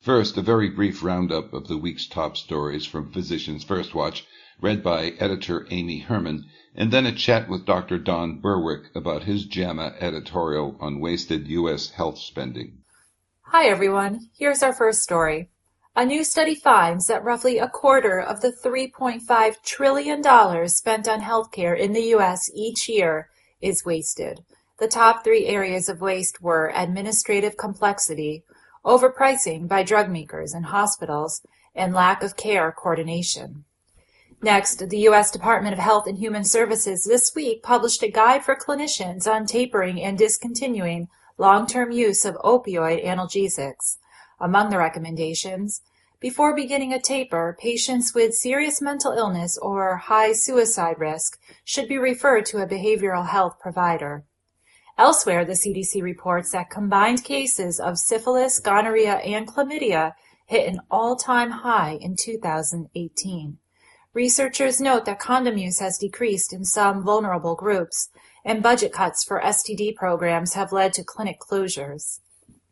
First, a very brief roundup of the week's top stories from Physicians First Watch, read by editor Amy Herman, and then a chat with Dr. Don Berwick about his JAMA editorial on wasted U.S. health spending. Hi, everyone. Here's our first story. A new study finds that roughly a quarter of the $3.5 trillion spent on healthcare in the U.S. each year is wasted. The top three areas of waste were administrative complexity, overpricing by drug makers and hospitals, and lack of care coordination. Next, the U.S. Department of Health and Human Services this week published a guide for clinicians on tapering and discontinuing long-term use of opioid analgesics. Among the recommendations, before beginning a taper, patients with serious mental illness or high suicide risk should be referred to a behavioral health provider. Elsewhere, the CDC reports that combined cases of syphilis, gonorrhea, and chlamydia hit an all-time high in 2018. Researchers note that condom use has decreased in some vulnerable groups, and budget cuts for STD programs have led to clinic closures.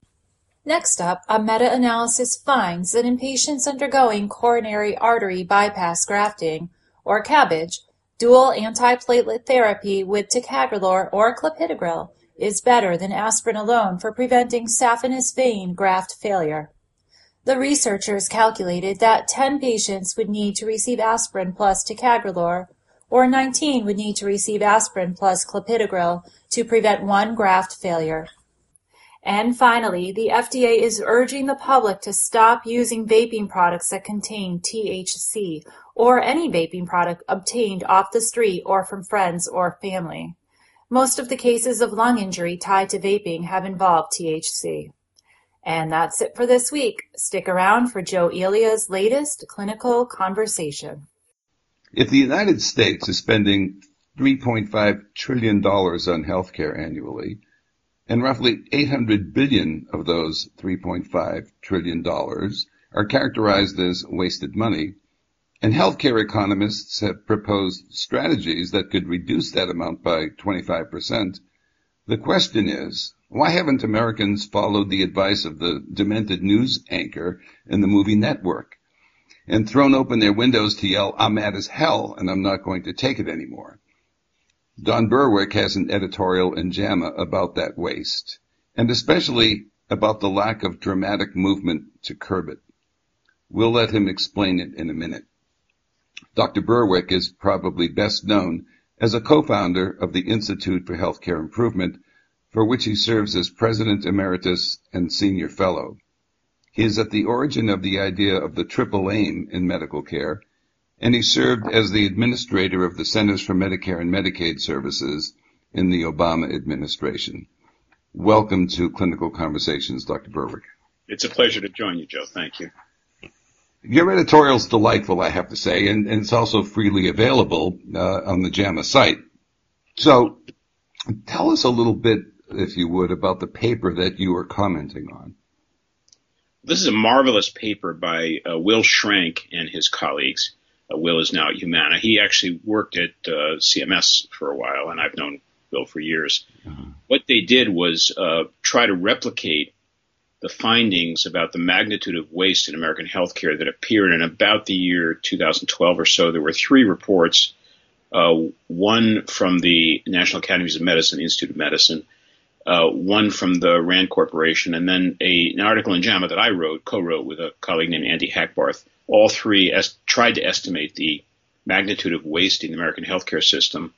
Next up, a meta-analysis finds that in patients undergoing coronary artery bypass grafting, or CABG, dual antiplatelet therapy with ticagrelor or clopidogrel is better than aspirin alone for preventing saphenous vein graft failure. The researchers calculated that 10 patients would need to receive aspirin plus ticagrelor, or 19 would need to receive aspirin plus clopidogrel to prevent one graft failure. And finally, the FDA is urging the public to stop using vaping products that contain THC, or any vaping product obtained off the street or from friends or family. Most of the cases of lung injury tied to vaping have involved THC. And that's it for this week. Stick around for Joe Elia's latest clinical conversation. If the United States is spending $3.5 trillion on healthcare annually, and roughly $800 billion of those $3.5 trillion are characterized as wasted money, and healthcare economists have proposed strategies that could reduce that amount by 25%, the question is, why haven't Americans followed the advice of the demented news anchor in the movie Network and thrown open their windows to yell, "I'm mad as hell and I'm not going to take it anymore"? Don Berwick has an editorial in JAMA about that waste, and especially about the lack of dramatic movement to curb it. We'll let him explain it in a minute. Dr. Berwick is probably best known as a co-founder of the Institute for Healthcare Improvement, for which he serves as President Emeritus and Senior Fellow. He is at the origin of the idea of the triple aim in medical care, and he served as the administrator of the Centers for Medicare and Medicaid Services in the Obama administration. Welcome to Clinical Conversations, Dr. Berwick. It's a pleasure to join you, Joe. Thank you. Your editorial's delightful, I have to say, and it's also freely available on the JAMA site. So tell us a little bit, if you would, about the paper that you are commenting on. This is a marvelous paper by Will Schrank and his colleagues. Will is now at Humana. He actually worked at CMS for a while, and I've known Will for years. What they did was try to replicate the findings about the magnitude of waste in American healthcare that appeared in about the year 2012 or so. There were three reports, one from the National Academies of Medicine, Institute of Medicine, one from the RAND Corporation, and then an article in JAMA that I co-wrote with a colleague named Andy Hackbarth. All three tried to estimate the magnitude of waste in the American healthcare system.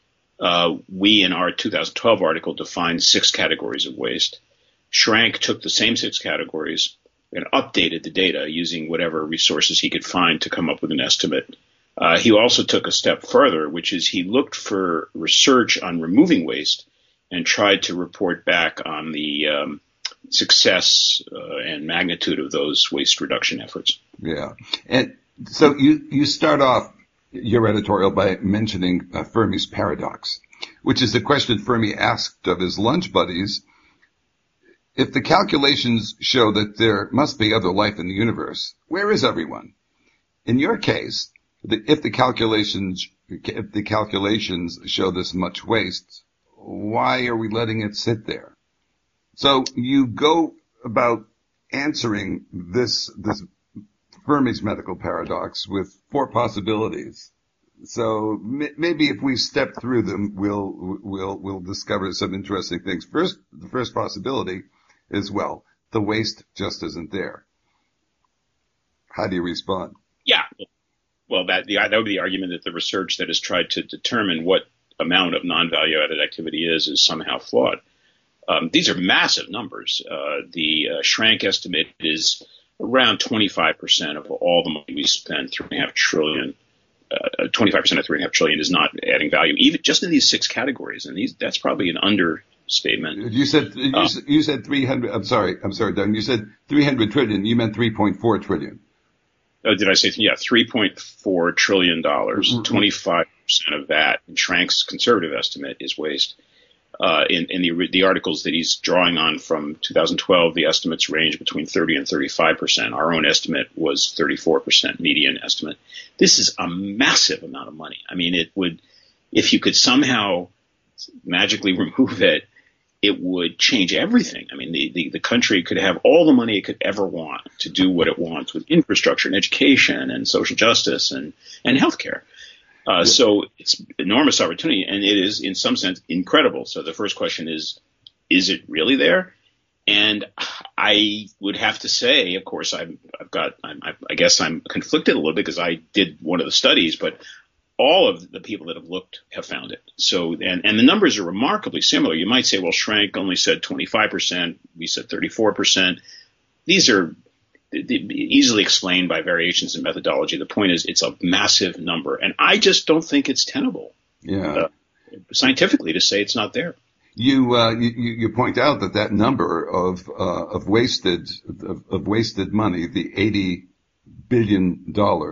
We, in our 2012 article, defined 6 categories of waste. Schrank took the same 6 categories and updated the data using whatever resources he could find to come up with an estimate. He also took a step further, which is he looked for research on removing waste and tried to report back on the success and magnitude of those waste reduction efforts. Yeah. And so you start off your editorial by mentioning Fermi's paradox, which is the question Fermi asked of his lunch buddies. If the calculations show that there must be other life in the universe, where is everyone? In your case, if the calculations show this much waste, why are we letting it sit there? So you go about answering this Fermi's medical paradox with 4 possibilities. So maybe if we step through them, we'll discover some interesting things. First, the first possibility is, well, the waste just isn't there. How do you respond? Yeah. Well, that would be the argument that the research that has tried to determine what amount of non-value added activity is somehow flawed. These are massive numbers. The Schrank estimate is around 25% of all the money we spend, $3.5 trillion. 25% of $3.5 trillion is not adding value, even just in these 6 categories. And that's probably an understatement. You said 300. I'm sorry, Doug. You said 300 trillion. You meant 3.4 trillion. Oh, did I say? Yeah, $3.4 trillion. 25% of that, in Schrank's conservative estimate, is waste. In the articles that he's drawing on from 2012, the estimates range between 30 and 35%. Our own estimate was 34% median estimate. This is a massive amount of money. I mean, it would, if you could somehow magically remove it, it would change everything. I mean, the country could have all the money it could ever want to do what it wants with infrastructure and education and social justice and healthcare. So it's enormous opportunity, and it is, in some sense, incredible. So the first question is it really there? And I would have to say, of course, I guess I'm conflicted a little bit because I did one of the studies, but all of the people that have looked have found it. So, and the numbers are remarkably similar. You might say, well, Schrank only said 25%. We said 34%. These are easily explained by variations in methodology. The point is, it's a massive number, and I just don't think it's tenable. Yeah. Scientifically, to say it's not there. You point out that number of wasted money, the $80 billion.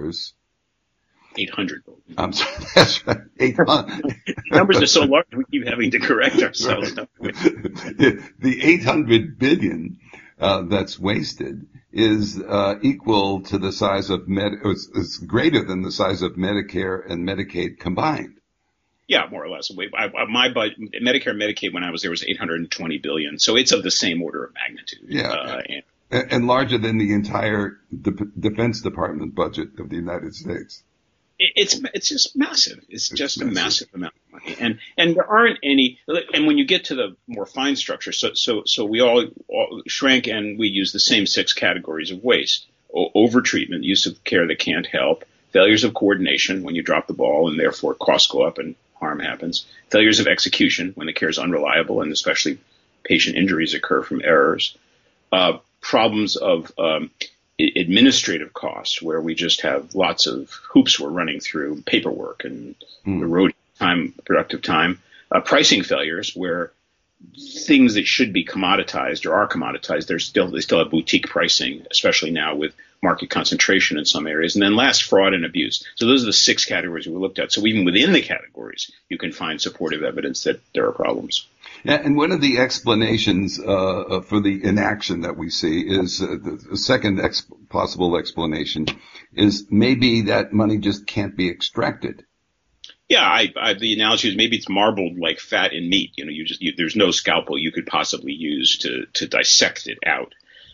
800. I'm sorry, that's right. 800. Numbers are so large, we keep having to correct ourselves. Right. The 800 billion that's wasted is equal to the size of is greater than the size of Medicare and Medicaid combined. Yeah, more or less. My budget, Medicare and Medicaid, when I was there, was 820 billion. So it's of the same order of magnitude. Yeah, and larger than the entire Defense Department budget of the United States. It's just massive. It's just massive. A massive amount of money, and there aren't any. And when you get to the more fine structure, so we all Schrank, and we use the same 6 categories of waste: overtreatment, use of care that can't help; failures of coordination, when you drop the ball and therefore costs go up and harm happens; failures of execution, when the care is unreliable and especially patient injuries occur from errors; problems of administrative costs, where we just have lots of hoops we're running through, paperwork and eroding productive time; pricing failures, where things that should be commoditized or are commoditized, they still have boutique pricing, especially now with market concentration in some areas; and then last, fraud and abuse. So those are the 6 categories we looked at. So even within the categories, you can find supportive evidence that there are problems. Yeah, and one of the explanations for the inaction that we see is the second possible explanation is maybe that money just can't be extracted. Yeah, the analogy is maybe it's marbled like fat in meat. You know, there's no scalpel you could possibly use to dissect it out.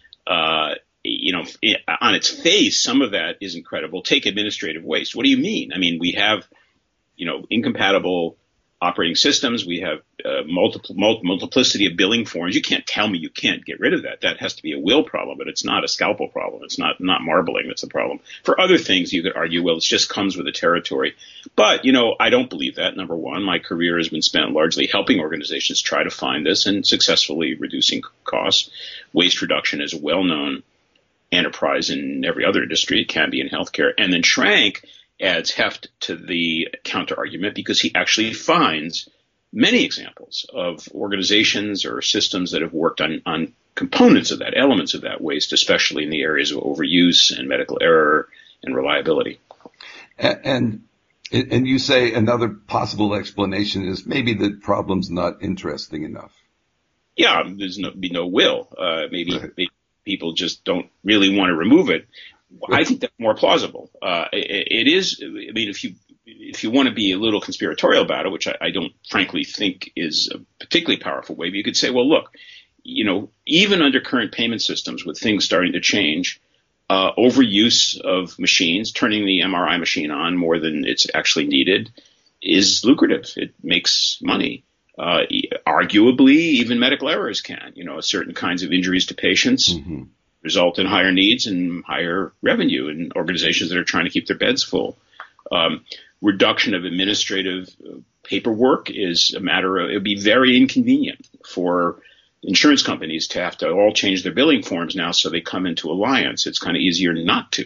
On its face, some of that is incredible. Take administrative waste. What do you mean? I mean, we have, incompatible operating systems. We have multiplicity of billing forms. You can't tell me you can't get rid of that. That has to be a will problem, but it's not a scalpel problem. It's not marbling that's a problem. For other things, you could argue, well, it just comes with the territory. But, I don't believe that, number one. My career has been spent largely helping organizations try to find this and successfully reducing costs. Waste reduction is a well-known enterprise in every other industry. It can be in healthcare. And then Schrank adds heft to the counter argument because he actually finds many examples of organizations or systems that have worked on components of that, elements of that waste, especially in the areas of overuse and medical error and reliability. And you say another possible explanation is maybe the problem's not interesting enough. Yeah, there's no will. Maybe people just don't really want to remove it. I think that's more plausible. It is. I mean, if you want to be a little conspiratorial about it, which I don't frankly think is a particularly powerful way, but you could say, well, look, even under current payment systems with things starting to change, overuse of machines, turning the MRI machine on more than it's actually needed, is lucrative. It makes money. Arguably, even medical errors can. Certain kinds of injuries to patients result in higher needs and higher revenue in organizations that are trying to keep their beds full. Reduction of administrative paperwork is a matter of, it would be very inconvenient for insurance companies to have to all change their billing forms now so they come into alliance. It's kind of easier not to.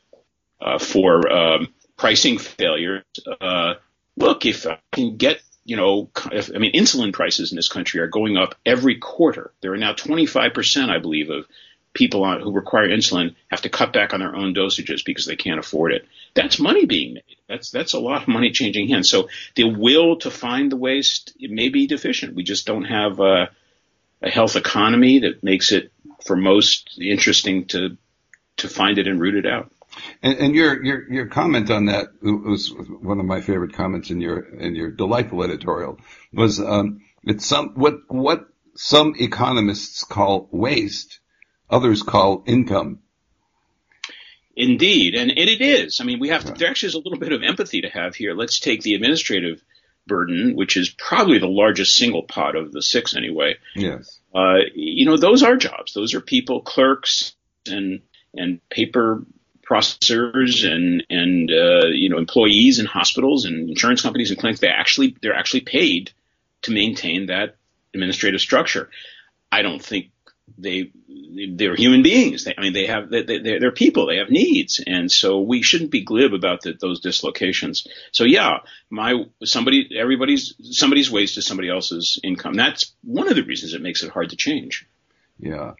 For pricing failures, look, if I can get, insulin prices in this country are going up every quarter. There are now 25%, I believe, of people who require insulin have to cut back on their own dosages because they can't afford it. That's money being made. That's a lot of money changing hands. So the will to find the waste, it may be deficient. We just don't have a health economy that makes it, for most, interesting to find it and root it out. And your comment on that was one of my favorite comments in your delightful editorial. Was it's what some economists call waste, others call income. Indeed, and it is. I mean, we have to. There actually is a little bit of empathy to have here. Let's take the administrative burden, which is probably the largest single pot of the six, anyway. Yes. Those are jobs. Those are people, clerks, and paper processors, and employees in hospitals and insurance companies and clinics. They're actually paid to maintain that administrative structure. I don't think they're human beings. They're people. They have needs, and so we shouldn't be glib about those dislocations. So yeah, somebody's waste is somebody else's income. That's one of the reasons it makes it hard to change. Yeah,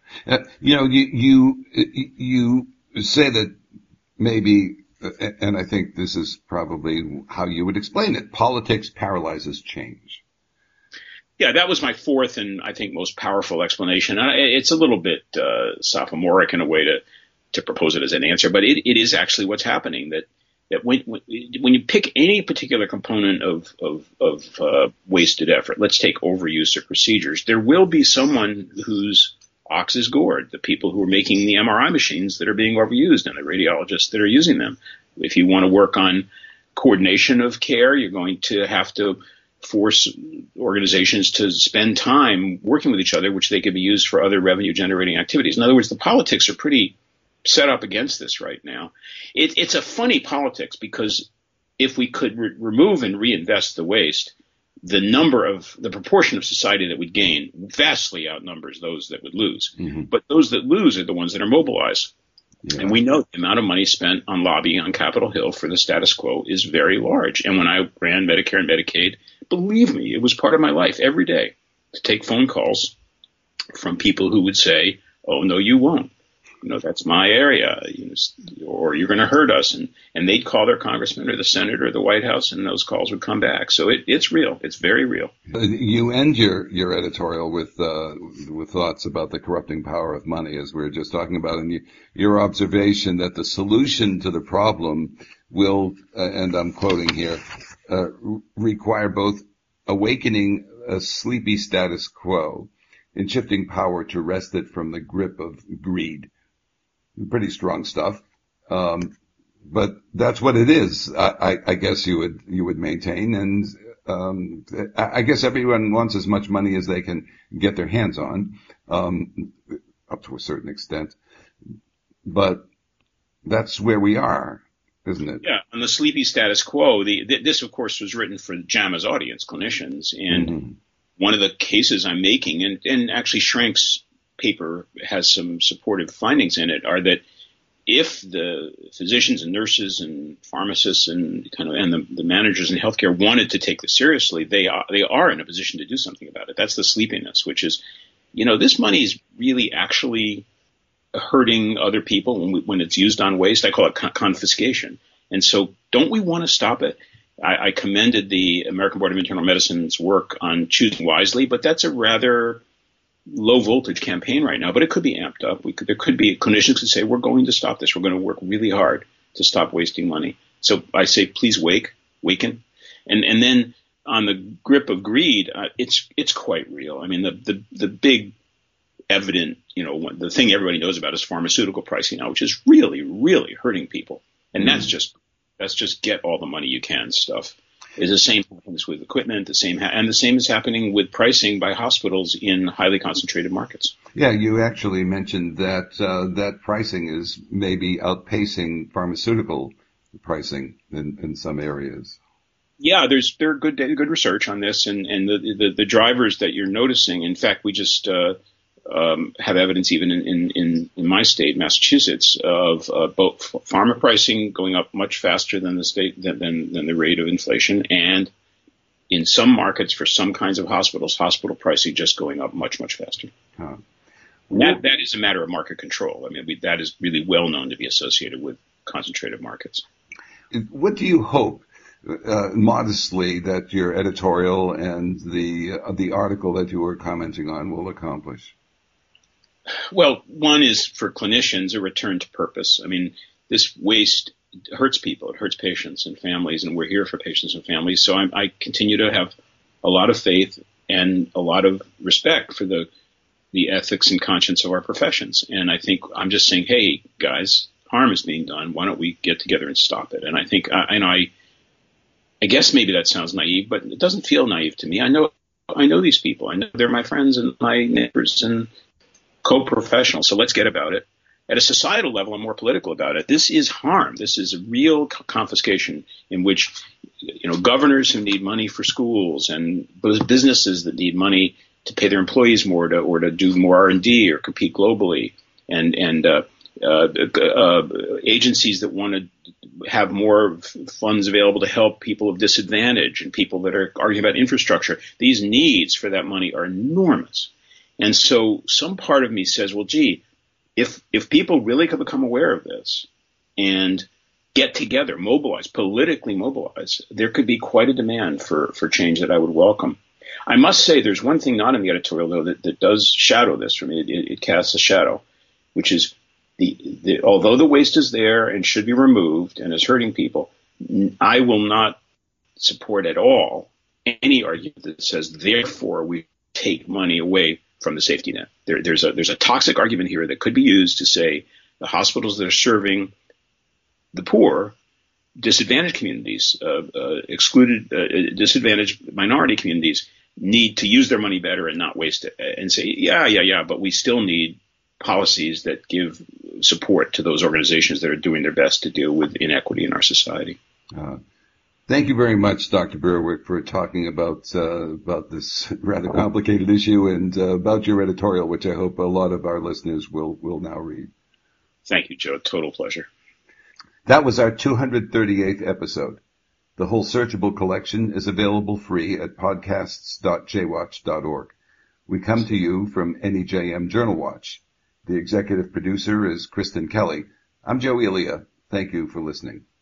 you say that maybe, and I think this is probably how you would explain it. Politics paralyzes change. Yeah, that was my fourth and I think most powerful explanation. It's a little bit sophomoric in a way to propose it as an answer, but it is actually what's happening. That when you pick any particular component of wasted effort, let's take overuse of procedures, there will be someone whose ox is gored. The people who are making the MRI machines that are being overused and the radiologists that are using them. If you want to work on coordination of care, you're going to have to force organizations to spend time working with each other, which they could be used for other revenue generating activities. In other words, the politics are pretty set up against this right now. It's a funny politics because if we could remove and reinvest the waste, the proportion of society that would gain vastly outnumbers those that would lose. Mm-hmm. But those that lose are the ones that are mobilized. Yeah. And we know the amount of money spent on lobbying on Capitol Hill for the status quo is very large. And when I ran Medicare and Medicaid, believe me, it was part of my life every day to take phone calls from people who would say, "Oh, no, you won't. That's my area, or you're going to hurt us." And they'd call their congressman or the senator or the White House, and those calls would come back. So it's real. It's very real. You end your editorial with thoughts about the corrupting power of money, as we were just talking about, and your observation that the solution to the problem will, and I'm quoting here, require both awakening a sleepy status quo and shifting power to wrest it from the grip of greed. Pretty strong stuff. But that's what it is. I guess you would maintain. And, I guess everyone wants as much money as they can get their hands on, up to a certain extent. But that's where we are, isn't it? Yeah. On the sleepy status quo, this of course was written for JAMA's audience, clinicians. And one of the cases I'm making, and actually Schrank's paper has some supportive findings in it, are that if the physicians and nurses and pharmacists and the managers in healthcare wanted to take this seriously, they are in a position to do something about it. That's the sleepiness, which is, this money is really actually hurting other people when it's used on waste. I call it confiscation. And so don't we want to stop it? I commended the American Board of Internal Medicine's work on choosing wisely, but that's a rather low voltage campaign right now, but it could be amped up. There could be clinicians could say, we're going to stop this. We're going to work really hard to stop wasting money. So I say, please waken. And then on the grip of greed, it's quite real. I mean, the big evident, the thing everybody knows about is pharmaceutical pricing now, which is really, really hurting people. And that's just get all the money you can stuff. Is the same happens with equipment, the same is happening with pricing by hospitals in highly concentrated markets. Yeah, you actually mentioned that that pricing is maybe outpacing pharmaceutical pricing in some areas. Yeah, there are good research on this, and the drivers that you're noticing. In fact, we just have evidence even in my state, Massachusetts, of both pharma pricing going up much faster than the rate of inflation, and in some markets for some kinds of hospital pricing just going up much faster. Huh. That is a matter of market control. I mean, that is really well known to be associated with concentrated markets. What do you hope, modestly, that your editorial and the article that you were commenting on will accomplish? Well, one is for clinicians, a return to purpose. I mean, this waste hurts people. It hurts patients and families, and we're here for patients and families. So I continue to have a lot of faith and a lot of respect for the ethics and conscience of our professions. And I think I'm just saying, hey, guys, harm is being done. Why don't we get together and stop it? And I think, I guess maybe that sounds naive, but it doesn't feel naive to me. I know these people. I know they're my friends and my neighbors and co-professionals. So let's get about it. At a societal level, I'm more political about it. This is harm. This is a real confiscation in which, governors who need money for schools and those businesses that need money to pay their employees more or to do more R&D or compete globally, and agencies that want to have more funds available to help people of disadvantage and people that are arguing about infrastructure. These needs for that money are enormous. And so some part of me says, well, gee, if people really could become aware of this and get together, politically mobilize, there could be quite a demand for change that I would welcome. I must say there's one thing not in the editorial, though, that does shadow this for me. It casts a shadow, which is although the waste is there and should be removed and is hurting people, I will not support at all any argument that says, therefore, we take money away from the safety net. There's a toxic argument here that could be used to say the hospitals that are serving the poor, disadvantaged communities, disadvantaged minority communities need to use their money better and not waste it, and say, yeah, but we still need policies that give support to those organizations that are doing their best to deal with inequity in our society. Thank you very much, Dr. Berwick, for talking about this rather complicated issue and about your editorial, which I hope a lot of our listeners will now read. Thank you, Joe. Total pleasure. That was our 238th episode. The whole searchable collection is available free at podcasts.jwatch.org. We come to you from NEJM Journal Watch. The executive producer is Kristen Kelly. I'm Joe Elia. Thank you for listening.